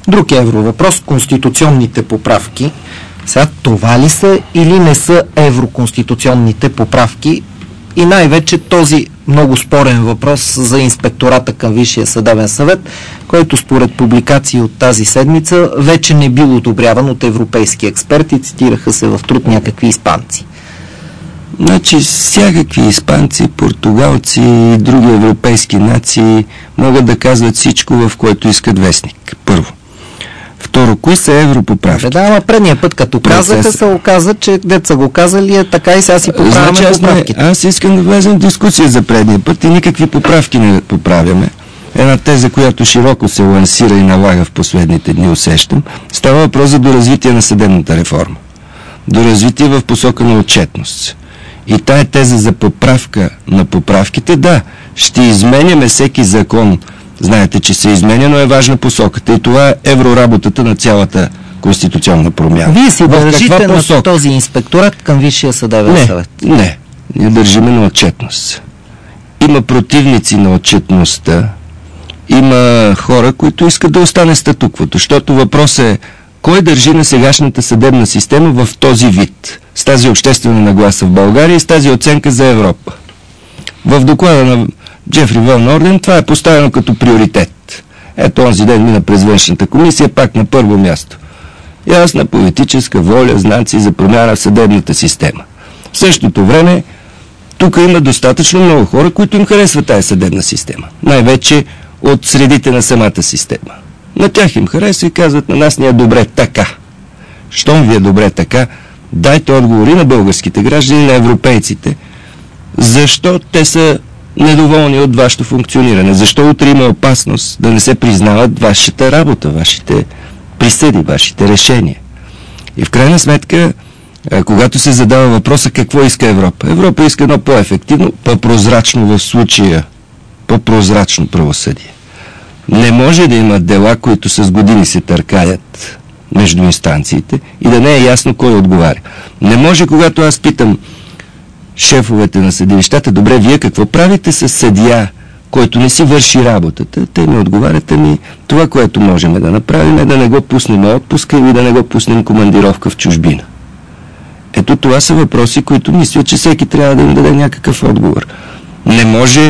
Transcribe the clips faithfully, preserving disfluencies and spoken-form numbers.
Друг евровъпрос, конституционните поправки. Сега това ли са или не са евроконституционните поправки? И най-вече този много спорен въпрос за инспектората към Висшия съдебен съвет, който според публикации от тази седмица вече не бил одобряван от европейски експерти, цитираха се в труд някакви испанци. Значи всякакви испанци, португалци и други европейски нации могат да казват всичко, в което искат вестник. Първо. Второ, кои са европоправки? Да, ама предния път, като Процес... казаха, се оказа, че деца го казали е така и сега си поправяме значи, аз поправките. Не, аз искам да влезем в дискусия за предния път и никакви поправки не поправяме. Една теза, която широко се лансира и налага в последните дни, усещам, става въпрос за доразвитие на съдебната реформа. Доразвитие в посока на отчетност. И тая теза за поправка на поправките, да, ще изменяме всеки закон. Знаете, че се изменя, но е важна посоката. И това е евроработата на цялата конституционна промяна. Вие си държите на този инспекторат към Висшия съдебен не, съвет? Не, ние държиме на отчетност. Има противници на отчетността, има хора, които искат да остане статуквото, защото въпрос е кой държи на сегашната съдебна система в този вид, с тази обществена нагласа в България и с тази оценка за Европа. В доклада на Джефри Ван Орден това е поставено като приоритет. Ето онзи ден мина през външната комисия, пак на първо място. Ясна политическа воля, знаци за промяна в съдебната система. В същото време, тук има достатъчно много хора, които им харесват тази съдебна система. Най-вече от средите на самата система. На тях им харесва и казват, на нас ни е добре така. Щом ви е добре така, дайте отговори на българските граждани, на европейците. Защо те са недоволни от вашето функциониране? Защо утре има опасност да не се признават вашата работа, вашите присъди, вашите решения? И в крайна сметка, когато се задава въпроса какво иска Европа, Европа иска едно по-ефективно, по-прозрачно в случая, по-прозрачно правосъдие. Не може да има дела, които с години се търкаят между инстанциите и да не е ясно кой отговаря. Не може, когато аз питам шефовете на съдилищата, добре, вие какво правите с съдия, който не си върши работата? Те ми отговарят, ми това, което можем да направим е да не го пуснем отпуска или да не го пуснем командировка в чужбина. Ето това са въпроси, които мисля, че всеки трябва да им даде някакъв отговор. Не може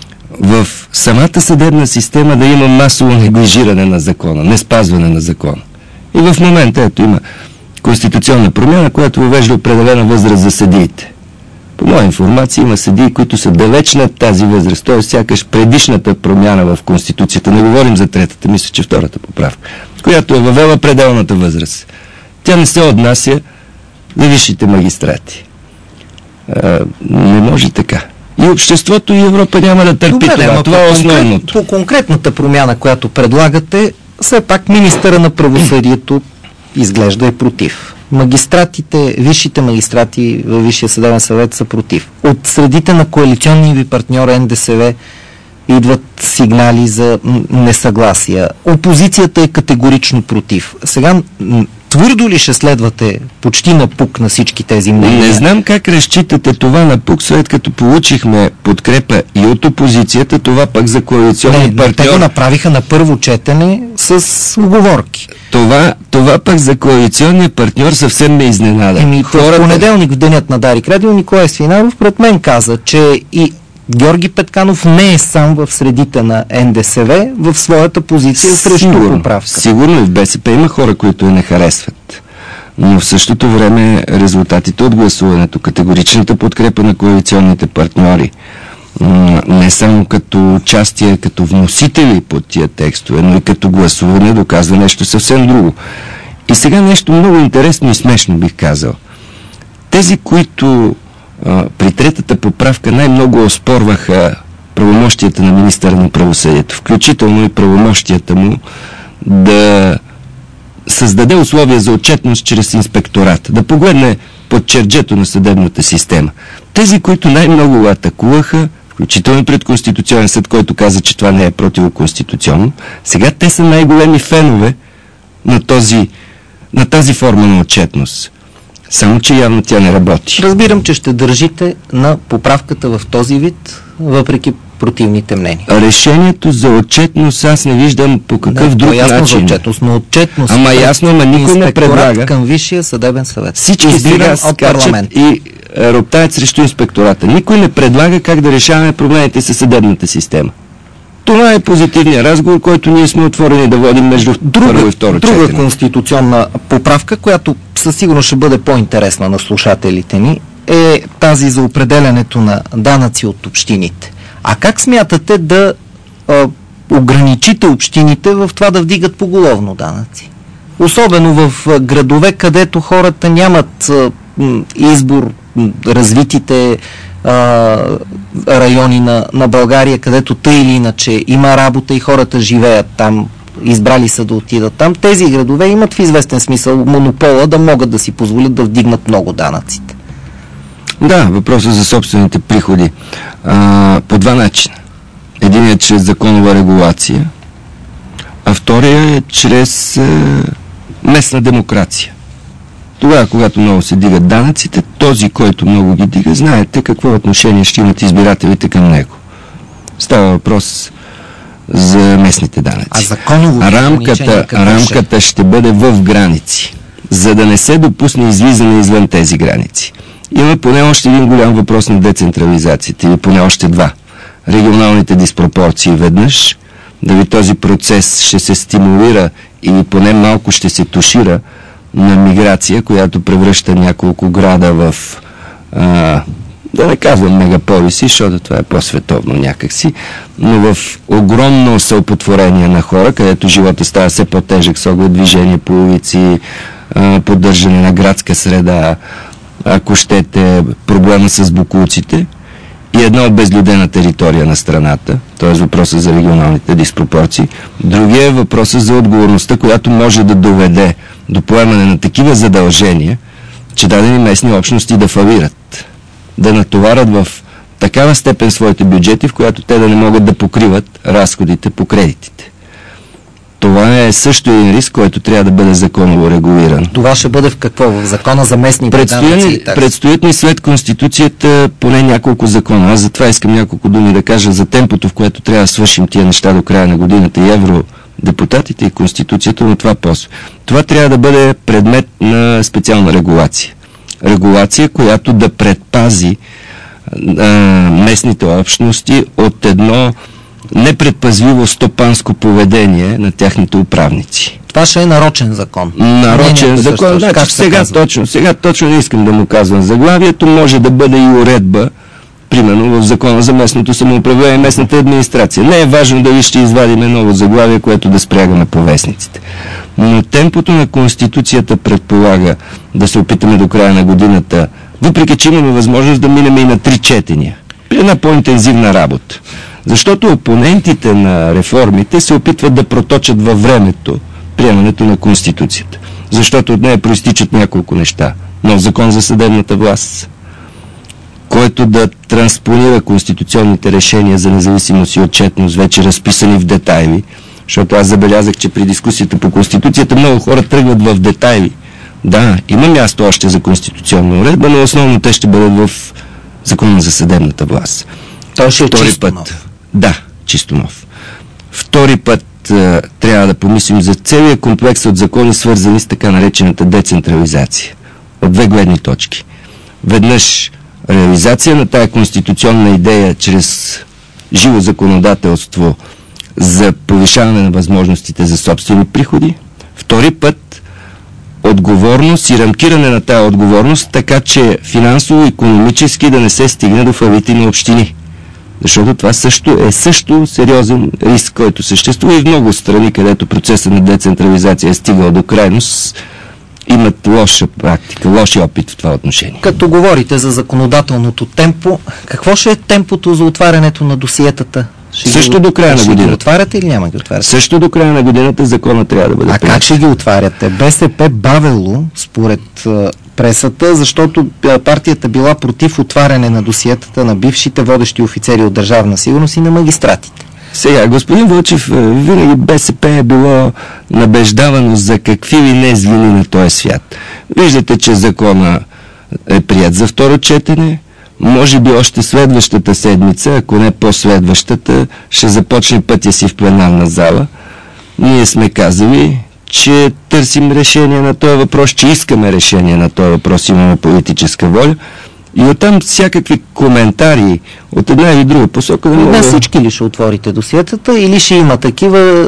в самата съдебна система да има масово неглижиране на закона, не спазване на закона. И в момента, ето, има конституционна промяна, която въвежда определена възраст за съдиите. По моя информация има съдии, които са далеч над тази възраст, т.е. сякаш предишната промяна в Конституцията, не говорим за третата, мисля, че втората поправка, която е въвела пределната възраст. Тя не се отнася за висшите магистрати. А, не може така. И обществото и Европа няма да търпи. Добре, това. Това е основното. По конкретната промяна, която предлагате, все пак министъра на правосъдието изглежда е против. Магистратите, висшите магистрати във Висшия съдебен съвет са против. От средите на коалиционния ви партньор Н Д С В идват сигнали за несъгласия. Опозицията е категорично против. Сега твърдо ли ще следвате почти напук на всички тези мнения? Не знам как разчитате това напук, след като получихме подкрепа и от опозицията, това пък за коалиционни партньори. Те го направиха на първо четене с уговорки. Това, това пък за коалиционния партньор съвсем ме изненада. Еми, Хората... в понеделник, в денят на Дарик Радио, Николай Свинаров пред мен каза, че и Георги Петканов не е сам в средите на Н Д С В в своята позиция срещу поправка. Сигурно и в Б С П има хора, които я не харесват. Но в същото време резултатите от гласуването, категоричната подкрепа на коалиционните партньори, не само като участие, като вносители под тия текстове, но и като гласуване, доказва нещо съвсем друго. И сега нещо много интересно и смешно бих казал. Тези, които при третата поправка най-много оспорваха правомощията на министъра на правосъдието, включително и правомощията му да създаде условия за отчетност чрез инспектората, да погледне под черджето на съдебната система. Тези, които най-много атакуваха, включително пред Конституционен съд, който каза, че това не е противоконституционно, сега те са най-големи фенове на, този, на тази форма на отчетност. Само че явно тя не работи. Разбирам, че ще държите на поправката в този вид, въпреки противните мнения. Решението за отчетност аз не виждам по какъв да, друг е ясно начин. За отчетност, но отчетност. Ама ясно, ама никой не предлага. Към Висшия съдебен съвет. Всички сега скачат и роптаят срещу инспектората. Никой не предлага как да решаваме проблемите със съдебната система. Това е позитивният разговор, който ние сме отворени да водим между друга, първо и второ четене. Друга конституционна поправка, която със сигурност ще бъде по-интересна на слушателите ни, е тази за определянето на данъци от общините. А как смятате да а, ограничите общините в това да вдигат поголовно данъци? Особено в а, градове, където хората нямат а, м, избор, м, развитите а, райони на, на България, където тъй или иначе има работа и хората живеят там, избрали са да отидат там. Тези градове имат в известен смисъл монопола да могат да си позволят да вдигнат много данъците. Да, въпросът за собствените приходи. А, по два начина. Един е чрез законова регулация, а втория е чрез е, местна демокрация. Тогава, когато много се дигат данъците, този, който много ги дига, знаете какво отношение ще имат избирателите към него. Става въпрос за местните данъци. А законово рамката, рамката ще бъде в граници, за да не се допусне излизане извън тези граници. Има поне още един голям въпрос на децентрализацията, или поне още два. Регионалните диспропорции веднъж, дали този процес ще се стимулира или поне малко ще се тушира на миграция, която превръща няколко града в, а, да не казвам мегаполиси, защото това е по-световно някакси, но в огромно съупотворение на хора, където живота става все по-тежък с оглед движение по улици, а, поддържане на градска среда, ако щете, проблема с боклуците и една обезлюдена територия на страната, т.е. въпросът за регионалните диспропорции. Другия е въпросът за отговорността, която може да доведе до поемане на такива задължения, че дадени местни общности да фалират, да натоварят в такава степен своите бюджети, в която те да не могат да покриват разходите по кредитите. Това е също един риск, който трябва да бъде законово регулиран. Това ще бъде в какво? В закона за местните данъци и такси? Предстоят ни след Конституцията поне няколко закона. Аз затова искам няколко думи да кажа за темпото, в което трябва да свършим тия неща до края на годината, и евродепутатите, и Конституцията, но това после. Това трябва да бъде предмет на специална регулация. Регулация, която да предпази а, местните общности от едно непредпазливо стопанско поведение на тяхните управници. Това ще е нарочен закон. Нарочен закон, да, как сега казва? точно, сега точно не искам да му казвам заглавието, може да бъде и уредба, примерно в закона за местното самоуправление и местната администрация. Не е важно дали ще извадим ново заглавие, което да спрягаме по вестниците. Но темпото на Конституцията предполага да се опитаме до края на годината, въпреки че имаме възможност да минем и на три четения, при една по-интензивна работа. Защото опонентите на реформите се опитват да проточат във времето приемането на Конституцията. Защото от нея проистичат няколко неща. Нов закон за съдебната власт, който да транспонира конституционните решения за независимост и отчетност, вече разписани в детайли, защото аз забелязах, че при дискусията по Конституцията много хора тръгват в детайли. Да, има място още за конституционна уредба, но основно те ще бъдат в закона за съдебната власт. Той ще е Втори чисто път, нов. Да, чисто нов. Втори път а, трябва да помислим за целия комплекс от закони, свързани с така наречената децентрализация. От две гледни точки. Веднъж реализация на тая конституционна идея чрез живо законодателство за повишаване на възможностите за собствени приходи. Втори път отговорност и рамкиране на тая отговорност, така че финансово-икономически да не се стигне до фалити на общини. Защото това също е също сериозен риск, който съществува и в много страни, където процесът на децентрализация е стигал до крайност, имат лоша практика, лоши опит в това отношение. Като говорите за законодателното темпо, какво ще е темпото за отварянето на досиетата? Ще Също ги, до края на ще годината. Ги отваряте или няма ги отваряте? Също до края на годината закона трябва да бъде А приет. как ще ги отваряте? БСП бавело, според а, пресата, защото а, партията била против отваряне на досиетата на бившите водещи офицери от Държавна сигурност и на магистратите. Сега, господин Вълчев, винаги БСП е било набеждавано за какви ли не злини на този свят. Виждате, че закона е прият за второ четене, може би още следващата седмица, ако не по-следващата, ще започне пътя си в пленарна зала. Ние сме казали, че търсим решение на този въпрос, че искаме решение на този въпрос, имаме политическа воля. И оттам всякакви коментари от една или друга посока. Да мога... всички ли ще отворите досиетата или ще има такива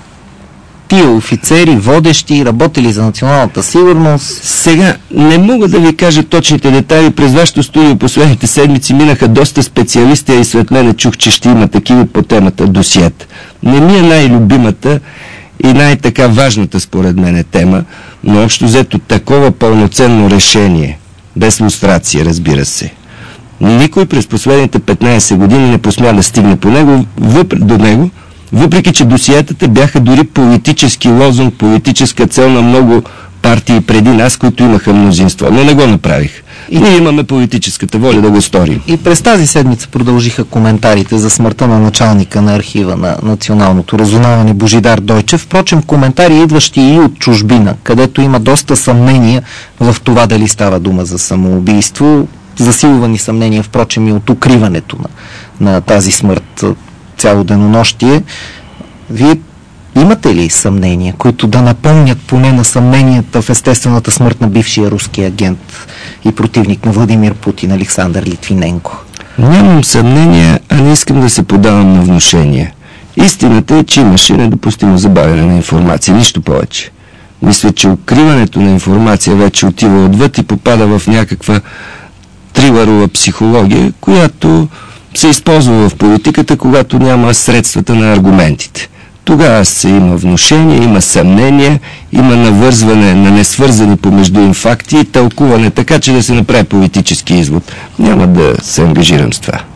тия офицери, водещи, работили за националната сигурност? Сега не мога да ви кажа точните детайли. През вашето студио последните седмици минаха доста специалисти, и след мене чух, че ще има такива по темата досиет. Не ми е най-любимата и най-така важната според мен е тема, но общо взето такова пълноценно решение, без лустрация, разбира се. Никой през последните петнайсет години не посмя да стигне по него, въпр... до него, въпреки че досиетата бяха дори политически лозунг, политическа цел на много партии преди нас, които имаха мнозинство, но не го направих. И ние имаме политическата воля да го сторим. И през тази седмица продължиха коментарите за смъртта на началника на архива на Националното разузнаване Божидар Дойчев. Впрочем, коментари идващи и от чужбина, където има доста съмнения в това дали става дума за самоубийство. Засилвани съмнения, впрочем, и от укриването на, на тази смърт цяло денонощие. Вие имате ли съмнения, които да напомнят поне на съмненията в естествената смърт на бившия руски агент и противник на Владимир Путин Александър Литвиненко? Нямам съмнения, а не искам да се подавам на внушения. Истината е, че имаше недопустимо забавяне на информация, нищо повече. Мисля, че укриването на информация вече отива отвъд и попада в някаква трилърова психология, която се използва в политиката, когато няма средствата на аргументите. Тогава се има внушение, има съмнение, има навързване на несвързани помежду им факти и тълкуване, така че да се направи политически извод. Няма да се ангажирам с това.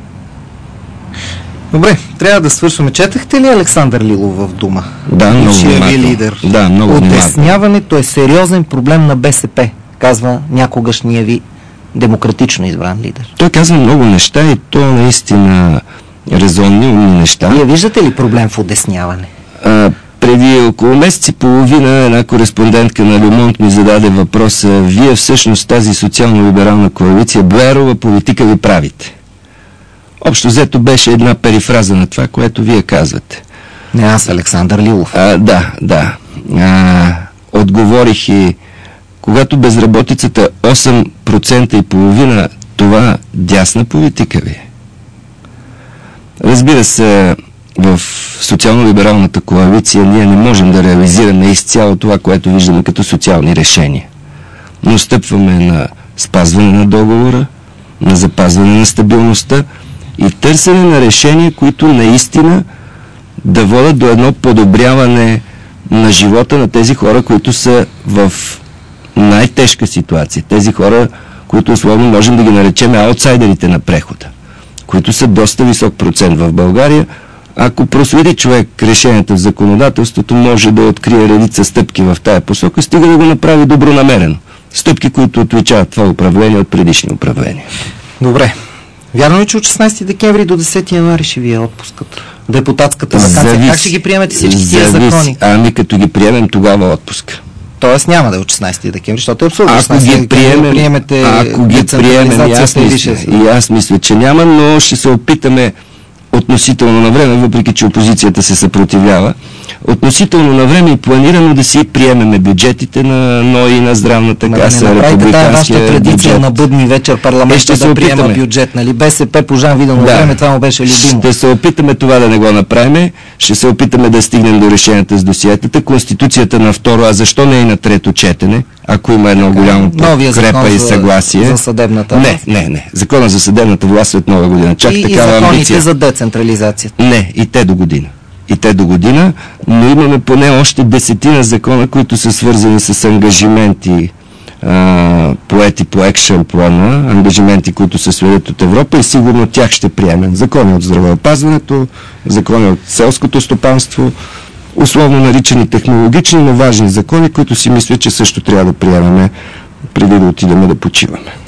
Добре, трябва да свършваме. Четахте ли Александър Лилов в Дума? Да, много внимателно. Лидер. Да, много внимателно. Отесняването е сериозен проблем на БСП, казва някогашния ви демократично избран лидер. Той казва много неща и то наистина резонни, умни неща. Вие виждате ли проблем в отесняване? А, преди около месец и половина една кореспондентка на Ле Монд ми зададе въпроса: вие всъщност тази социално-либерална коалиция, Блеерова политика ви правите? Общо взето беше една перифраза на това, което вие казвате. Не аз, Александър Лилов. А, да, да. А, отговорих и когато безработицата осем процента и половина, това дясна политика ви. Разбира се, в социално-либералната коалиция ние не можем да реализираме изцяло това, което виждаме като социални решения. Но стъпваме на спазване на договора, на запазване на стабилността и търсене на решения, които наистина да водят до едно подобряване на живота на тези хора, които са в най-тежка ситуация. Тези хора, които условно можем да ги наречем аутсайдерите на прехода, които са доста висок процент в България. Ако проследи човек решенията в законодателството, може да открие редица стъпки в тая посока, стига да го направи добронамерено. Стъпки, които отличават това управление от предишни управления. Добре. Вярно ли, че от шестнайсети декември до десети януари ще ви е отпускът? Депутатската ваканция. Завис... Как ще ги приемете всички Завис... тия закони? Ами като ги приемем, тогава отпуск. Тоест няма да е от шестнайсети декември, защото е абсурдно. Ако ги приемем, приемете ако ги приемем, и аз, мисля, и аз мисля, че няма, но ще се опитаме относително на време, въпреки че опозицията се съпротивлява, относително на време и планирано да си приемеме бюджетите на НОИ, на здравната каса, да републиканския традиция бюджет. На будни вечер парламента да приема бюджет, нали? БСП по Жан Виденов да. Време това му беше любимо. Ще се опитаме това да не го направим, ще се опитаме да стигнем до решенията с досиетата. Конституцията на второ, а защо не и на трето четене, ако има едно голямо подкрепа и съгласие. За съдебната власт. Не, не, не. Закона за съдебната власт след нова година. Чак и, такава и законите амбиция. За децентрализацията. Не, и те до година. И те до година, но имаме поне още десетина закона, които са свързани с ангажименти а, поети по екшен плана, ангажименти, които се следят от Европа и сигурно тях ще приемем. Закони от здравеопазването, закони от селското стопанство, условно наричани технологични, но важни закони, които си мисля, че също трябва да приемаме преди да отидем да почиваме.